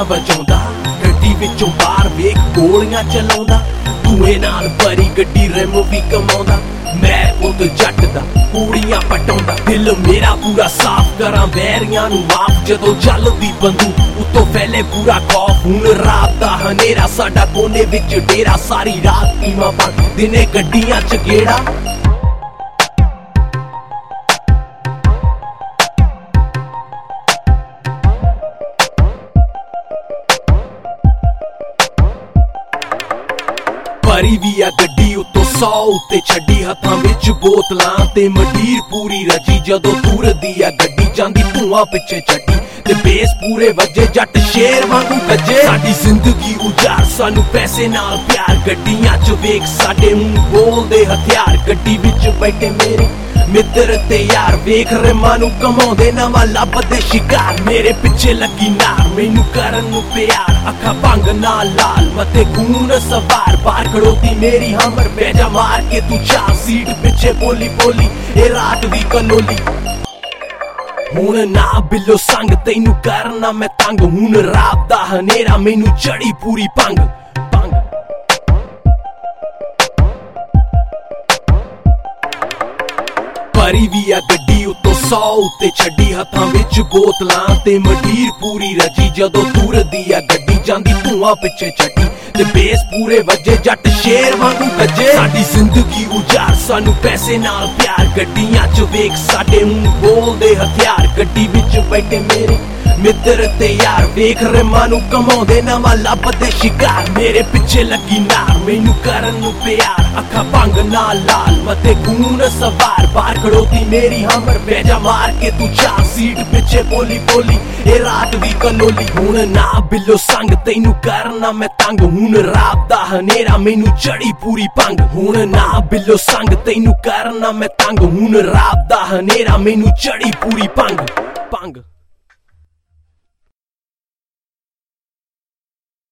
ਵਜਾਉਂਦਾ ਗੱਡੀ ਵਿੱਚੋਂ ਬਾਹਰ ਵੇਖ ਗੋਲੀਆਂ ਚਲਾਉਂਦਾ ਧੂਏ ਨਾਲ ਭਰੀ ਗੱਡੀ ਰਿਮ ਵੀ ਕਮਾਉਂਦਾ ਮੈਂ ਪੁੱਤ ਜੱਟ ਦਾ ਕੁੜੀਆਂ ਪਟਾਉਂਦਾ ਦਿਲ ਮੇਰਾ ਪੂਰਾ ਸਾਫ਼ ਕਰਾਂ ਵੈਰੀਆਂ ਨੂੰ ਮਾਫ ਜਦੋਂ ਚੱਲਦੀ ਬੰਦੂਕ ਉੱਤੋਂ ਫੈਲੇ ਪੂਰਾ ਖੌਫ ਹੁਣ ਰਾਤ ਦਾ ਹਨੇਰਾ ਸਾਡਾ ਕੋਨੇ ਵਿੱਚ ਡੇਰਾ ਸਾਰੀ ਰਾਤ ਪੀਵਾਂ ਬੰਦ ਦਿਨੇ ਗੱਡੀਆਂ ਚ ਗੇੜਾ ਭਰੀ ਵੀ ਆ ਗੱਡੀ ਉੱਤੋਂ 100 ਉੱਤੇ ਛੱਡੀ ਹੱਥਾਂ ਵਿੱਚ ਬੋਤਲਾਂ ਤੇ ਮੰਡੀਰ ਪੂਰੀ ਰਜੀ ਜਦੋਂ ਤੁਰਦੀ ਆ ਗੱਡੀ ਜਾਂਦੀ ਧੂਆਂ ਪਿੱਛੇ ਛੱਡੀ ਤੇ ਬੇਸ ਪੂਰੇ ਵੱਜੇ ਜੱਟ ਸ਼ੇਰ ਵਾਂਗੂ ਗੱਜੇ ਸਾਡੀ ਜ਼ਿੰਦਗੀ ਉਜਾੜ ਸਾਨੂੰ ਪੈਸੇ ਨਾਲ ਪਿਆਰ ਗੱਡੀਆਂ ਚ ਵੇਖ ਸਾਡੇ ਹੁਣ ਬੋਲਦੇ ਹਥਿਆਰ ਗੱਡੀ ਵਿੱਚ ਬੈਠੇ ਮੇਰੇ ਮਿੱਤਰ ਤੇ ਯਾਰ ਵੇਖ ਰਿਮਾਂ ਨੂੰ ਕਮਾਉਂਦੇ ਨਵਾਂ ਲੱਭਦੇ ਸ਼ਿਕਾਰ ਮੇਰੇ ਪਿੱਛੇ ਲੱਗੀ ਨਾਰ ਮੈਨੂੰ ਕਰਨ ਨੂੰ ਪਿਆਰ ਅੱਖਾਂ ਭੰਗ ਨਾਲ ਲਾਲ ਮੱਥੇ ਖੂਨ ਸਵਾਰ ਬਾਹਰ ਖੜੋਤੀ ਮੇਰੀ ਹਮਰ ਬੈਜਾ ਮਾਰ ਕੇ ਤੂੰ ਚਾਹ ਸੀਟ ਪਿੱਛੇ ਬੋਲੀ ਬੋਲੀ ਇਹ ਰਾਤ ਦੀ ਕਨੋਲੀ ਹੁਣ ਨਾ ਬਿੱਲੋ ਸੰਗ ਤੈਨੂੰ ਕਰਨਾ ਮੈਂ ਤੰਗ ਹੁਣ ਰਾਤ ਦਾ ਹਨੇਰਾ ਮੈਨੂੰ ਚੜੀ ਪੂਰੀ ਭੰਗ ਭਰੀ ਵੀ ਆ ਗੱਡੀ ਉੱਤੋਂ 100 ਉੱਤੇ ਛੱਡੀ ਹੱਥਾਂ ਵਿੱਚ ਬੋਤਲਾਂ ਤੇ ਮੰਡੀਰ ਪੂਰੀ ਰਜੀ ਜਦੋਂ ਤੁਰਦੀ ਆ ਗੱਡੀ ਜਾਂਦੀ ਧੂਆਂ ਪਿੱਛੇ ਛੱਡੀ ਤੇ ਬੇਸ ਪੂਰੇ ਵੱਜੇ ਜੱਟ ਸ਼ੇਰ ਵਾਂਗੂ ਗੱਜੇ ਸਾਡੀ ਜ਼ਿੰਦਗੀ ਉਜਾੜ ਸਾਨੂੰ ਪੈਸੇ ਨਾਲ ਪਿਆਰ ਗੱਡੀਆਂ ਚ ਵੇਖ ਸਾਡੇ ਹੁਣ ਬੋਲਦੇ ਹਥਿਆਰ ਗੱਡੀ ਵਿੱਚ ਬੈਠੇ ਮੇਰੇ ਮਿੱਤਰ ਤੇ ਯਾਰ ਵੇਖ ਰਿਮਾਂ ਨੂੰ ਕਮਾਉਂਦੇ ਨਵਾਂ ਲੱਭਦੇ ਸ਼ਿਕਾਰ ਮੇਰੇ ਪਿੱਛੇ ਲੱਗੀ ਨਾਰ ਮੈਨੂੰ ਕਰਨ ਨੂੰ ਪਿਆਰ ਅੱਖਾਂ ਭੰਗ ਨਾਲ ਲਾਲ ਮੱਥੇ ਖੂਨ ਸਵਾਰ ਬਾਹਰ ਖੜੋਤੀ ਮੇਰੀ ਹਮਰ ਬੈਜਾ ਮਾਰ ਕੇ ਤੂੰ ਚਾਹ ਸੀਟ ਪਿੱਛੇ ਬੋਲੀ ਬੋਲੀ ਇਹ ਰਾਤ ਦੀ ਕਨੋਲੀ ਹੁਣ ਨਾ ਬਿੱਲੋ ਸੰਗ ਤੈਨੂੰ ਕਰਨਾ ਮੈਂ ਤੰਗ ਹੁਣ ਰਾਤ ਦਾ ਹਨੇਰਾ ਮੈਨੂੰ ਚੜੀ ਪੂਰੀ ਭੰਗ ਹੁਣ ਨਾ ਬਿੱਲੋ ਸੰਗ ਤੈਨੂੰ ਕਰਨਾ ਮੈਂ ਤੰਗ ਹੁਣ ਰਾਤ ਦਾ ਹਨੇਰਾ ਮੈਨੂੰ ਚੜੀ ਪੂਰੀ ਭੰਗ